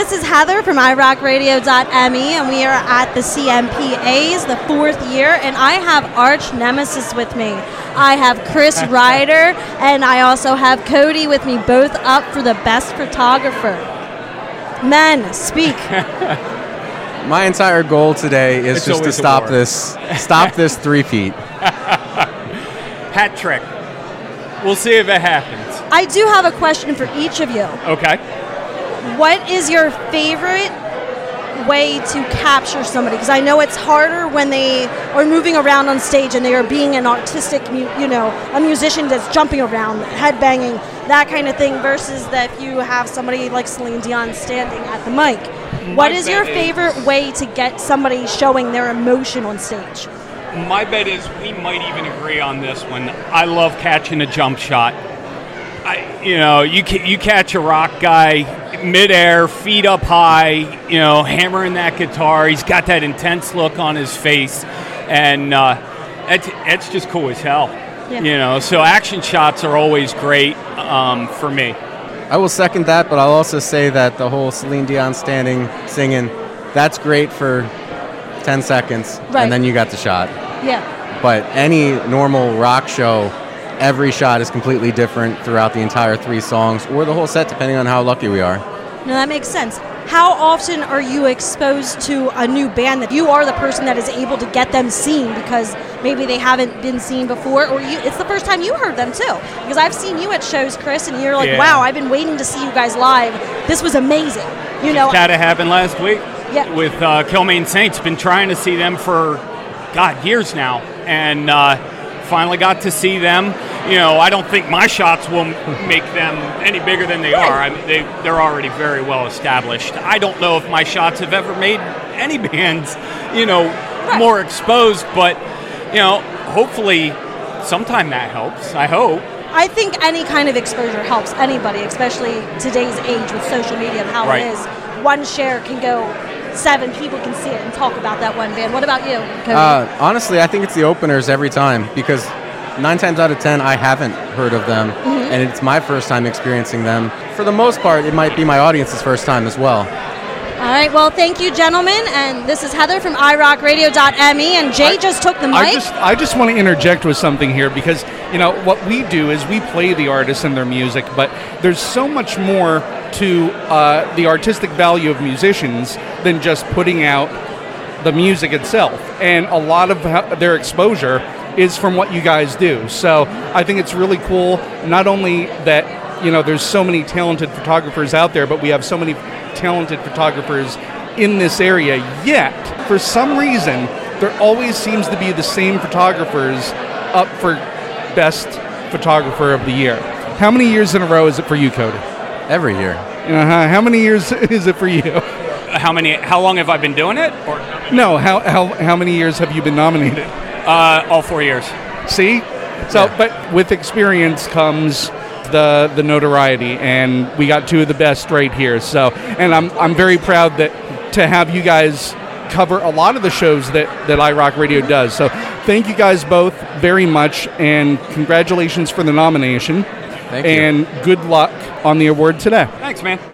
this is Heather from iRockRadio.me, and we are at the CMPAs, the 4th year, and I have arch nemesis with me. I have Chris Ryder, and I also have Cody with me, both up for the best photographer. Men, speak. My entire goal today is just to stop this three-peat. Hat trick. We'll see if it happens. I do have a question for each of you. Okay. What is your favorite way to capture somebody? Because I know it's harder when they are moving around on stage and they are being an artistic, a musician that's jumping around, headbanging, that kind of thing, versus that if you have somebody like Celine Dion standing at the mic. What is your favorite way to get somebody showing their emotion on stage? My bet is we might even agree on this one. I love catching a jump shot. You catch a rock guy midair, feet up high, hammering that guitar. He's got that intense look on his face, and it's just cool as hell. Yeah. So action shots are always great for me. I will second that, but I'll also say that the whole Celine Dion standing, singing, that's great for 10 seconds, right, and then you got the shot. Yeah. But any normal rock show, every shot is completely different throughout the entire 3 songs, or the whole set, depending on how lucky we are. No, that makes sense. How often are you exposed to a new band that you are the person that is able to get them seen because maybe they haven't been seen before, or it's the first time you heard them too? Because I've seen you at shows, Chris, and you're like, wow, I've been waiting to see you guys live. This was amazing. That happened last week with Kilmaine Saints. Been trying to see them for, years now, and finally got to see them. I don't think my shots will make them any bigger than they are. They're already very well established. I don't know if my shots have ever made any bands, more exposed, but, hopefully sometime that helps, I hope. I think any kind of exposure helps anybody, especially today's age with social media and how it is. One share can go, 7 people can see it and talk about that one band. What about you, Cody? Honestly, I think it's the openers every time, because 9 times out of 10, I haven't heard of them, and it's my first time experiencing them. For the most part, it might be my audience's first time as well. All right, well, thank you, gentlemen, and this is Heather from iRockRadio.me, and Jay just took the mic. I just want to interject with something here, because, what we do is we play the artists and their music, but there's so much more to the artistic value of musicians than just putting out the music itself, and a lot of their exposure is from what you guys do. So I think it's really cool, not only that, there's so many talented photographers out there, but we have so many talented photographers in this area, yet, for some reason, there always seems to be the same photographers up for Best Photographer of the Year. How many years in a row is it for you, Cody? Every year. How many years is it for you? How long have I been doing it? Or no, how many years have you been nominated? All 4 years. See? So, but with experience comes the notoriety, and we got 2 of the best right here. So, and I'm very proud to have you guys cover a lot of the shows that iRock Radio does. So, thank you guys both very much, and congratulations for the nomination. Thank you. And good luck on the award today. Thanks, man.